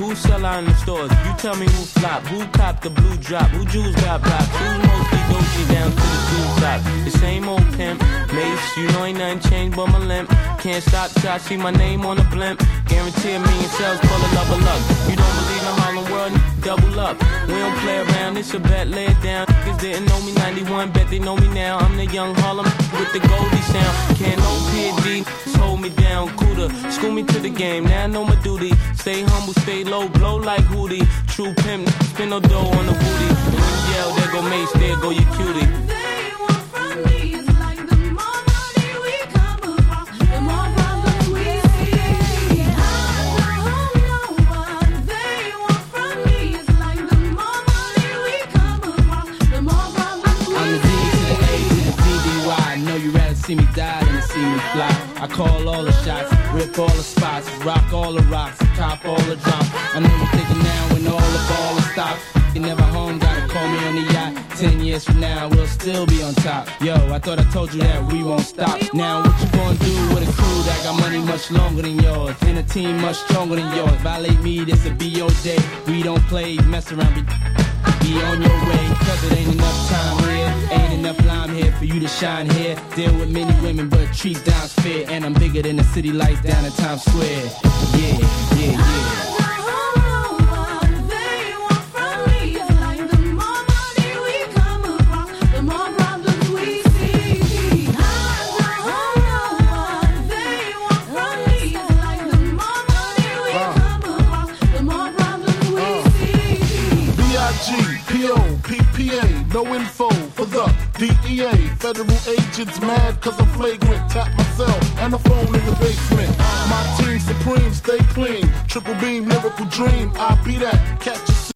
who sell out in the stores? You tell me who flop, who cop the blue drop, who jewels got blocks, who's mostly Gucci down to the jewel top. The same old pimp, Mace, you know ain't nothing changed but my limp. Can't stop till I see my name on the blimp. Guarantee a million sales full of love of luck. You don't believe in Harlem World? Double up. We don't play around, it's a bet, lay it down. Niggas didn't know me 91, bet they know me now. I'm the young Harlem with the Goldie sound. Can't no PD, hold me down, cooler. School me to the game, now I know my duty. Stay humble, stay low, blow like Hootie. True pimp, spin no dough on the booty. And when you yell, there go Mace, there go your cutie. See me die than to see me fly. I call all the shots, rip all the spots, rock all the rocks, cop all the drops. I know you're thinking now when all the ball is stopped. You never home, gotta call me on the yacht. 10 years from now, we'll still be on top. Yo, I thought I told you that we won't stop. Now what you gonna do with a crew that got money much longer than yours, and a team much stronger than yours? Violate me, this'll be your day. We don't play, mess around, be on your way. Cause it ain't enough time here, ain't enough lime here for you to shine here. Deal with many women, but treat down's fair. And I'm bigger than the city lights down in Times Square. Yeah, yeah, yeah. PPA, no info for the DEA. Federal agents mad cause I'm flagrant. Tap my cell and the phone in the basement. My team supreme, stay clean. Triple beam, lyrical dream. I be that. Catch a